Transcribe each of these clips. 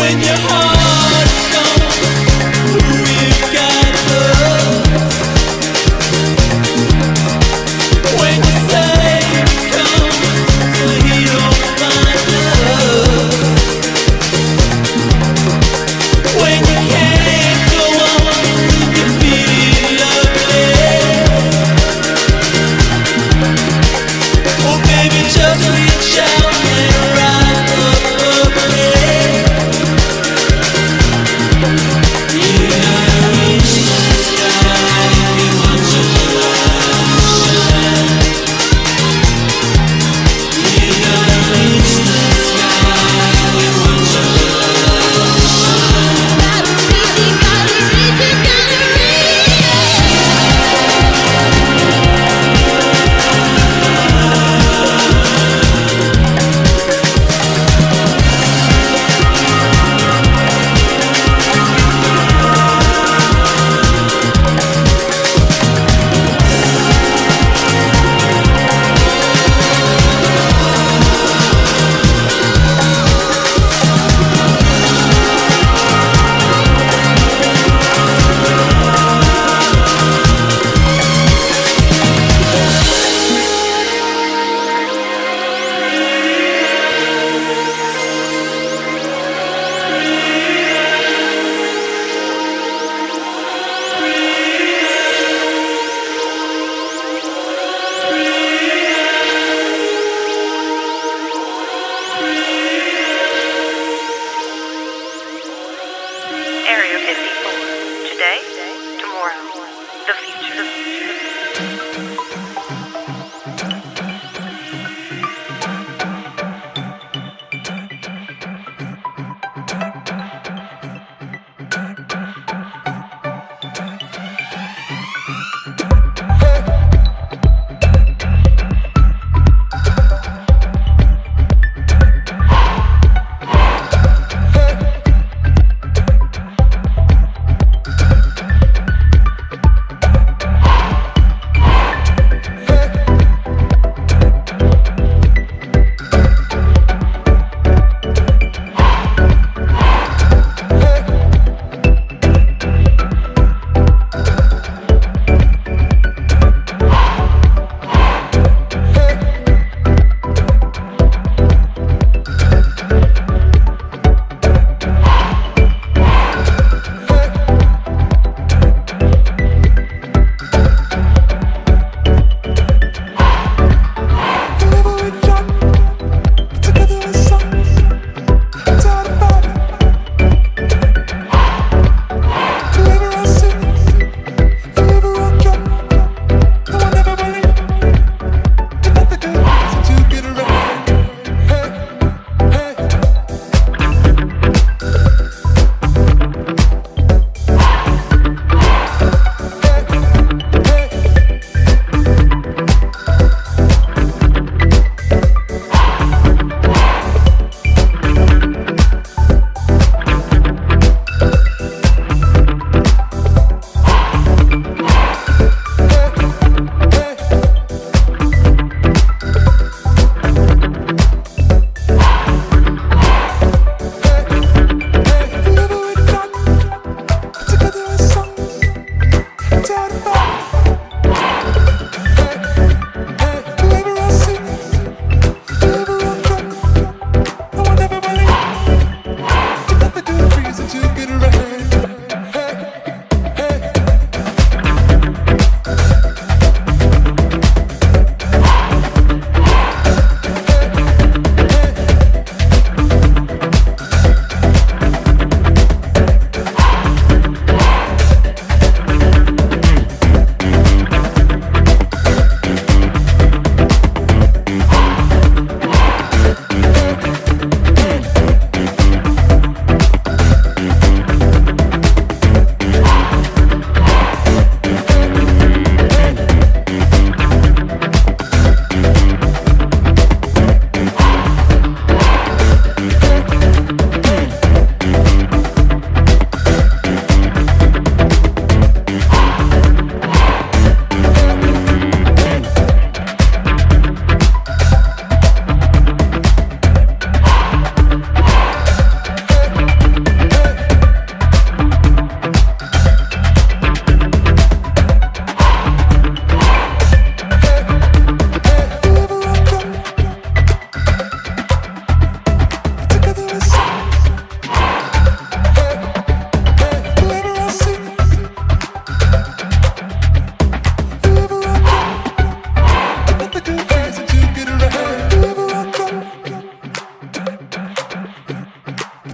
Just reach out and rise up again.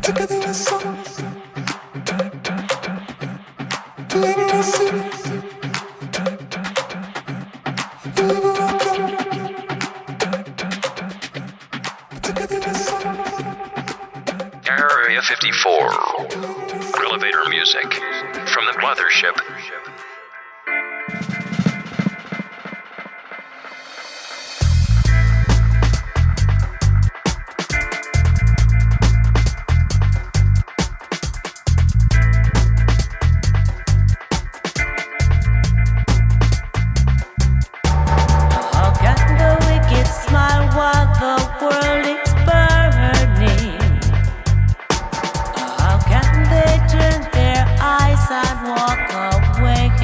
Area 54. Elevator music from the mothership. Walk away.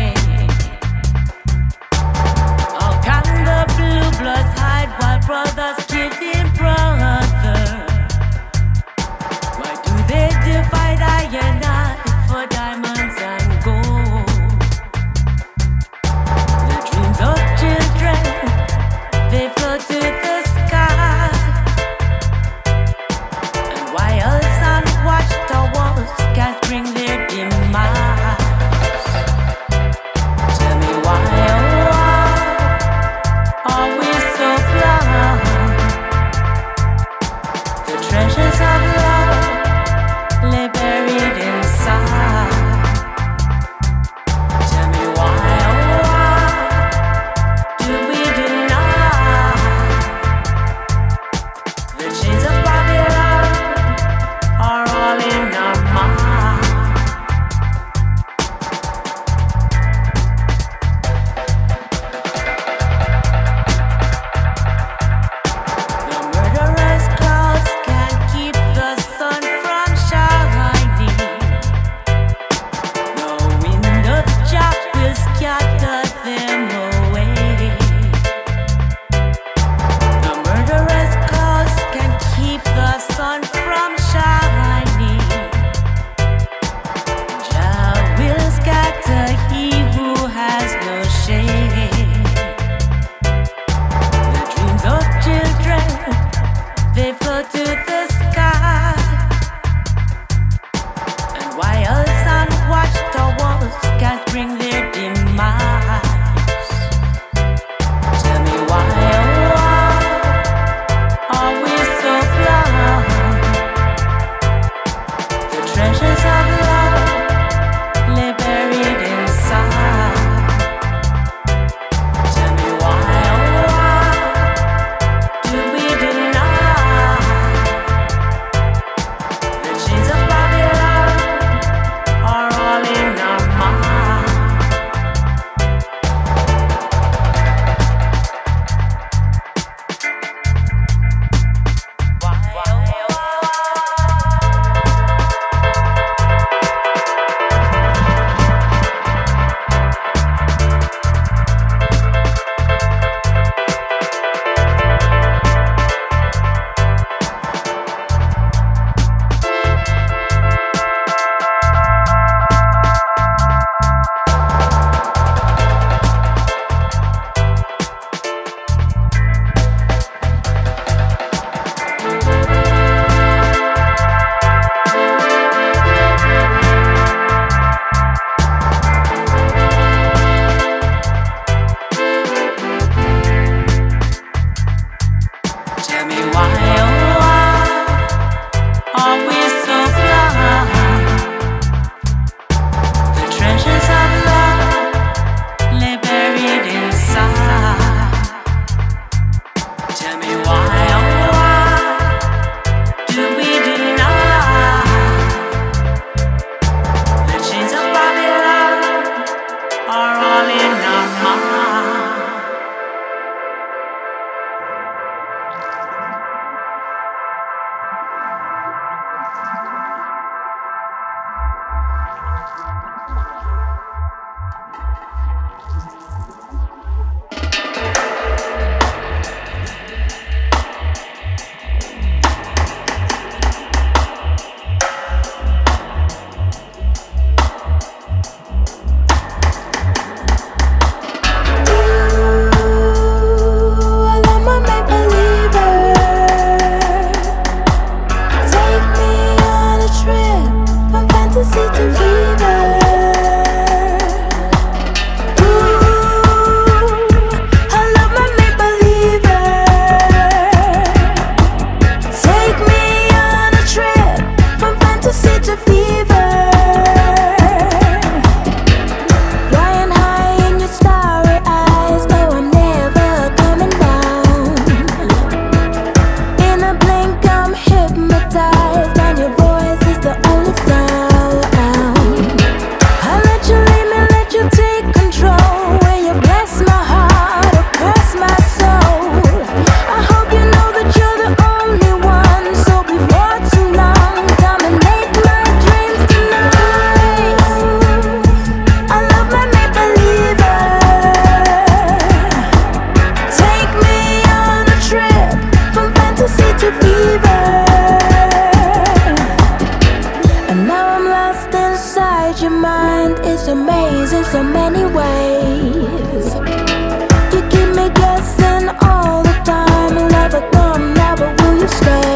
just amaze in so many ways. You keep me guessing all the time. Never come, never will you stay.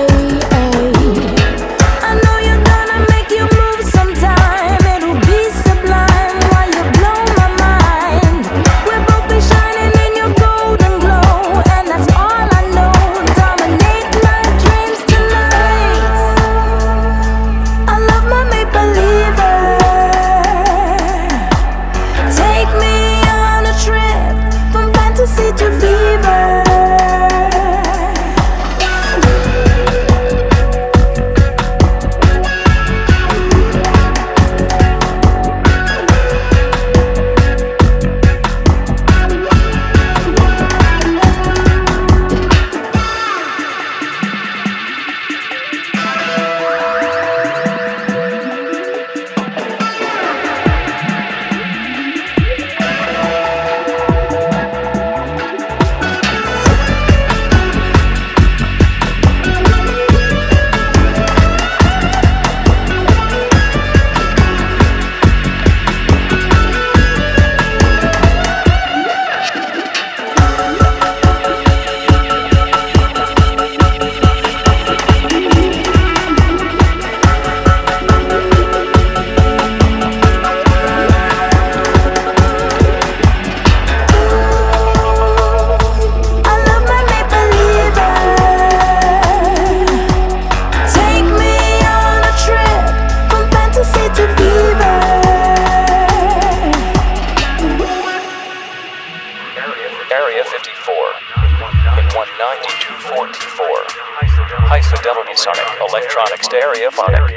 I know you're gonna make your move sometime. It'll be sublime while you blow my mind. We'll both be shining in your golden glow, and that's all I know. Dominate my dreams tonight. I love my make-believer. Take me on a trip from fantasy to fever. Area 54 in 192.44. High fidelity sonic electronic stereophonic.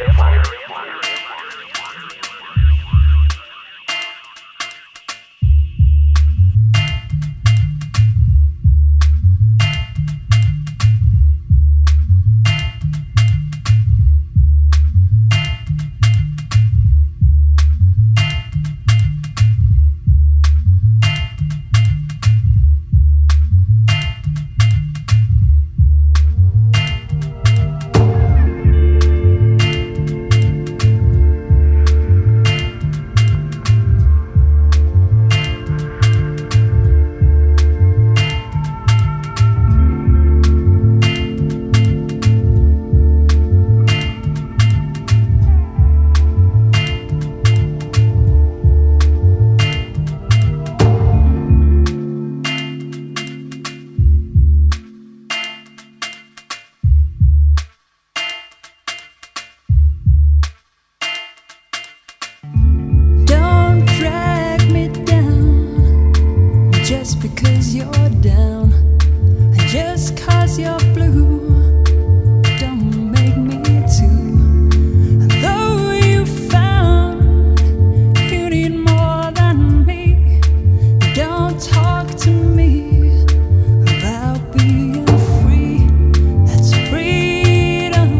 Because you're down, and just 'cause you're blue, don't make me too. And though you found you need more than me, don't talk to me about being free. That's freedom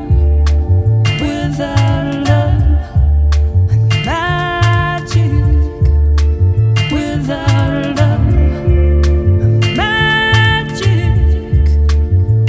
without love and magic without love.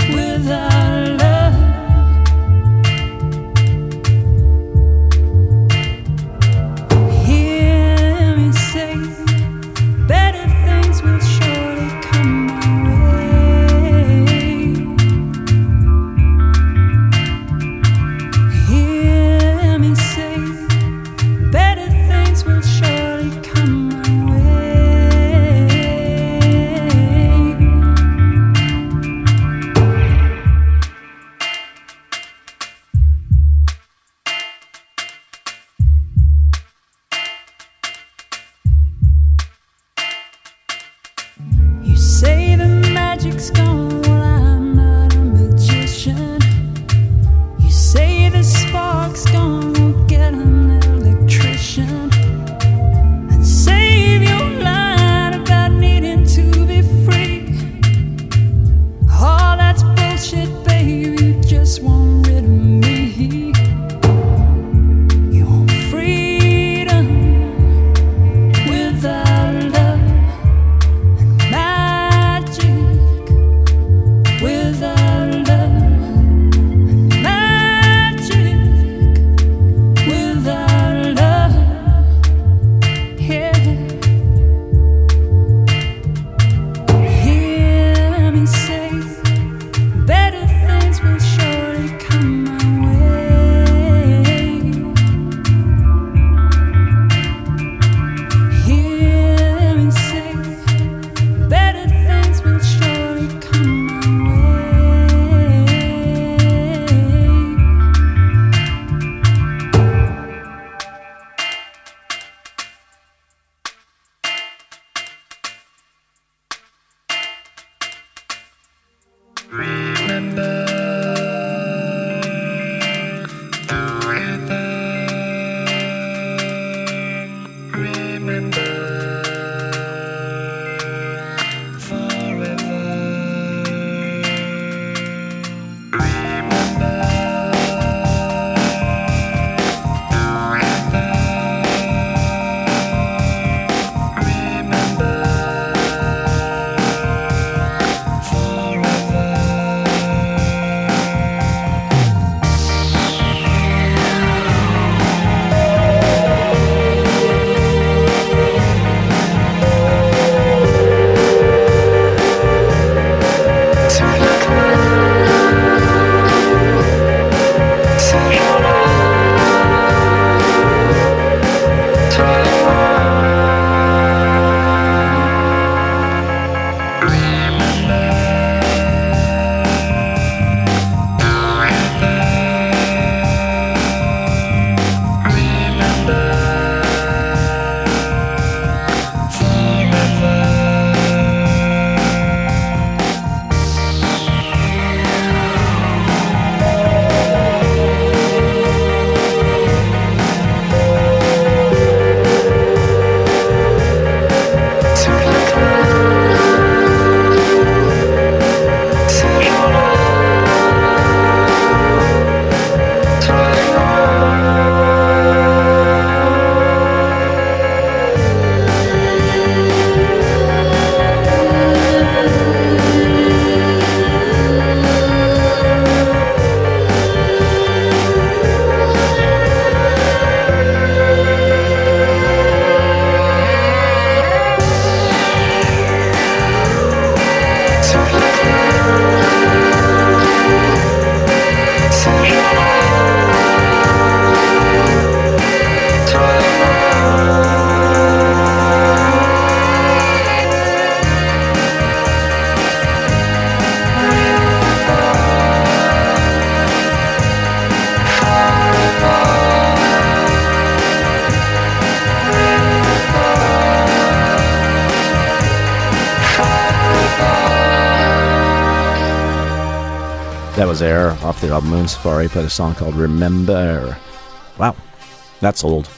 That was Air off their album Moon Safari. Played a song called Remember. Wow, that's old.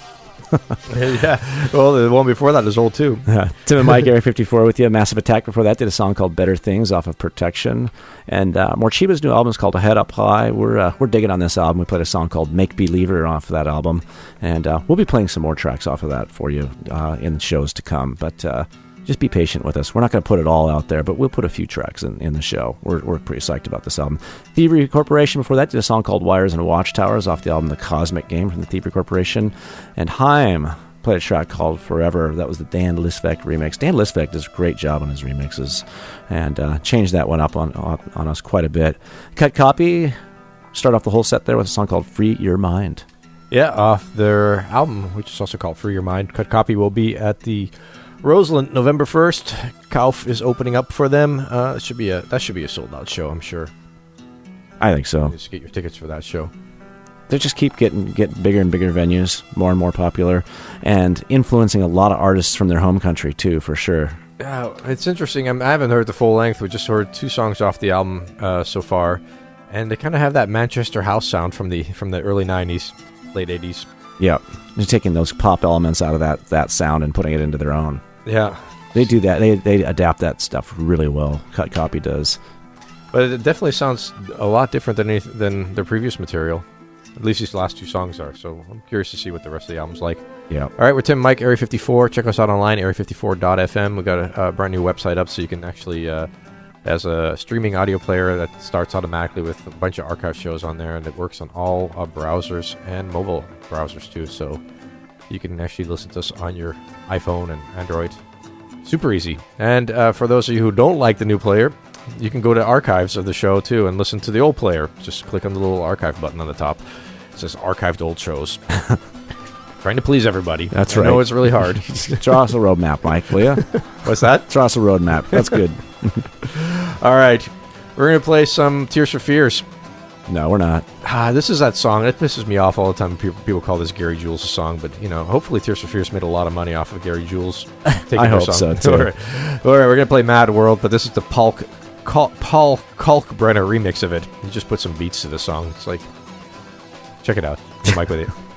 Yeah, well, the one before that is old too. Tim and Mike, Area 54 with you. Massive Attack before that did a song called Better Things off of Protection. And Morcheeba's new album is called Head Up High. We're digging on this album. We played a song called Make Believer off of that album. And we'll be playing some more tracks off of that for you in the shows to come. But just be patient with us. We're not going to put it all out there, but we'll put a few tracks in the show. We're pretty psyched about this album. Thievery Corporation before that did a song called Wires and Watchtowers off the album The Cosmic Game from the Thievery Corporation. And Haim played a track called Forever. That was the Dan Lisvek remix. Dan Lisvek does a great job on his remixes and changed that one up on us quite a bit. Cut Copy, start off the whole set there with a song called Free Your Mind. Yeah, off their album, which is also called Free Your Mind. Cut Copy will be at the Roseland November 1st. Kauf is opening up for them. That should be a sold-out show, I'm sure. I think so. Just get your tickets for that show. They just keep getting bigger and bigger venues, more and more popular, and influencing a lot of artists from their home country too, for sure. Yeah, it's interesting. I haven't heard the full length. We just heard 2 songs off the album so far, and they kind of have that Manchester house sound from the early 90s, late 80s. Yeah, they're taking those pop elements out of that sound and putting it into their own. Yeah, they do that. They adapt that stuff really well. Cut Copy does, but it definitely sounds a lot different than their previous material. At least these last 2 songs are, so I'm curious to see what the rest of the album's like. Yeah. All right, we're Tim and Mike, Area 54. Check us out online, area54.fm. We've got a brand new website up, so you can actually, as a streaming audio player that starts automatically with a bunch of archive shows on there, and it works on all browsers and mobile browsers too, so you can actually listen to us on your iPhone and Android. Super easy. And for those of you who don't like the new player, you can go to archives of the show too and listen to the old player. Just click on the little archive button on the top. It says archived old shows. Trying to please everybody. That's right. I know it's really hard. Draw us a roadmap, Mike, will you? What's that? Draw us a roadmap. That's good. All right. We're going to play some Tears for Fears. No, we're not. This is that song. It pisses me off all the time. People call this Gary Jules' song, but hopefully Tears for Fears made a lot of money off of Gary Jules taking I their hope song. so too. All right, we're going to play Mad World, but this is the Paul Kalkbrenner remix of it. He just put some beats to the song. It's like, check it out. Mike with you.